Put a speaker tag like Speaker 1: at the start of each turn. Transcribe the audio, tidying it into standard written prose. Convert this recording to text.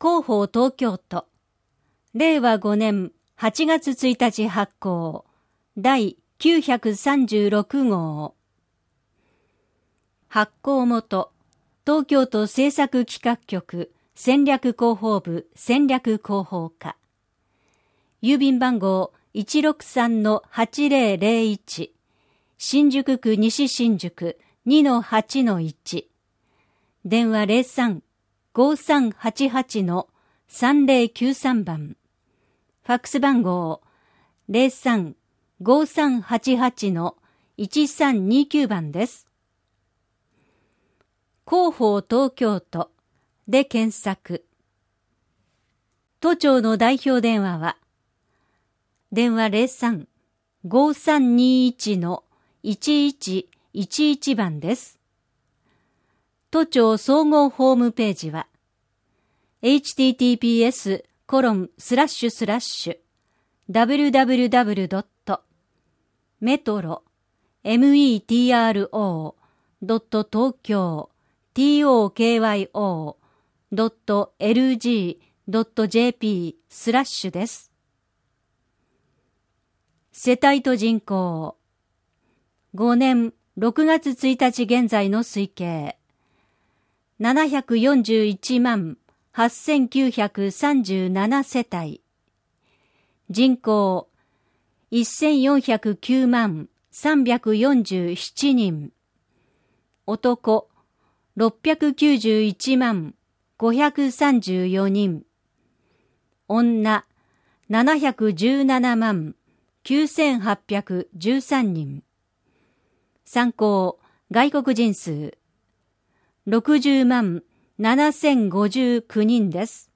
Speaker 1: 広報東京都令和5年8月1日発行第936号発行元東京都政策企画局戦略広報部戦略広報課郵便番号 163-8001 新宿区西新宿 2-8-1 電話03-5388-3093 番ファックス番号 03-5388-1329 番です。広報東京都で検索。都庁の代表電話は電話 03-5321-1111 番です。都庁総合ホームページは www.metro.tokyo.lg.jp/ です。世帯と人口5年6月1日現在の推計741万8937世帯人口1409万347人男691万534人女717万9813人参考外国人数60万7059人です。